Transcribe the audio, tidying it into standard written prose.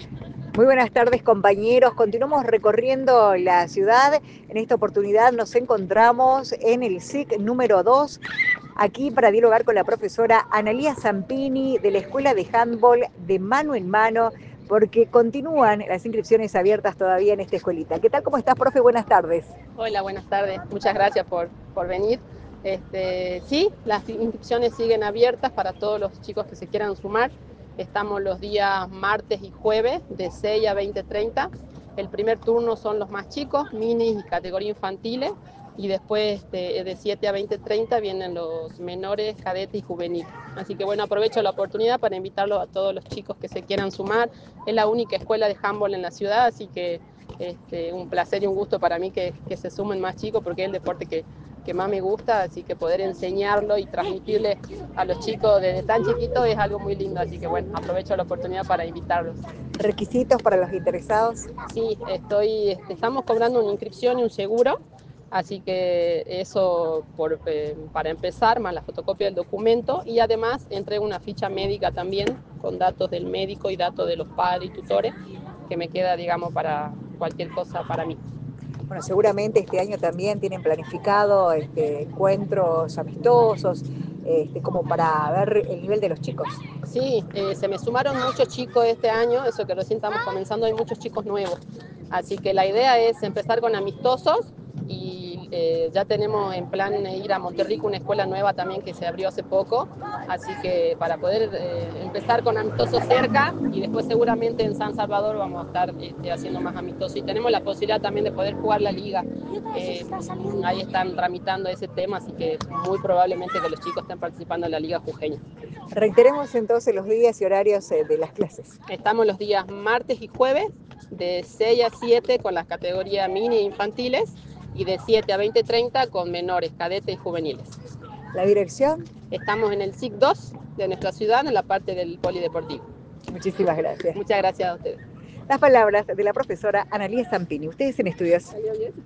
Muy buenas tardes, compañeros. Continuamos recorriendo la ciudad. En esta oportunidad nos encontramos en el SIC número 2, aquí para dialogar con la profesora Analía Zampini de la Escuela de Handball de Mano en Mano, porque continúan las inscripciones abiertas todavía en esta escuelita. ¿Qué tal? ¿Cómo estás, profe? Buenas tardes. Hola, buenas tardes. Muchas gracias por venir. Sí, las inscripciones siguen abiertas para todos los chicos que se quieran sumar. Estamos los días martes y jueves de 6 a 20:30. El primer turno son los más chicos, minis y categoría infantiles. Y después de 7 a 20:30 vienen los menores, cadetes y juveniles. Así que bueno, aprovecho la oportunidad para invitarlos a todos los chicos que se quieran sumar. Es la única escuela de handball en la ciudad, así que un placer y un gusto para mí que se sumen más chicos porque es el deporte que más me gusta, así que poder enseñarlo y transmitirle a los chicos desde tan chiquitos es algo muy lindo, así que bueno, aprovecho la oportunidad para invitarlos. ¿Requisitos para los interesados? Sí, estamos cobrando una inscripción y un seguro, así que eso para empezar, más la fotocopia del documento y además entrego una ficha médica también con datos del médico y datos de los padres y tutores que me queda, digamos, para cualquier cosa para mí. Bueno, seguramente este año también tienen planificado encuentros amistosos, como para ver el nivel de los chicos. Sí, se me sumaron muchos chicos este año, eso que recién estamos comenzando, hay muchos chicos nuevos. Así que la idea es empezar con amistosos y ya tenemos en plan ir a Monterrico, una escuela nueva también que se abrió hace poco. Así que para poder empezar con amistosos cerca y después seguramente en San Salvador vamos a estar haciendo más amistosos. Y tenemos la posibilidad también de poder jugar la liga. Ahí están tramitando ese tema, así que muy probablemente que los chicos estén participando en la liga jujeña. Reiteremos entonces los días y horarios de las clases. Estamos los días martes y jueves de 6 a 7 con las categorías mini e infantiles y de 7 a 20:30 con menores, cadetes y juveniles. ¿La dirección? Estamos en el SIC 2 de nuestra ciudad, en la parte del polideportivo. Muchísimas gracias. Muchas gracias a ustedes. Las palabras de la profesora Analía Zampini. Ustedes en estudios.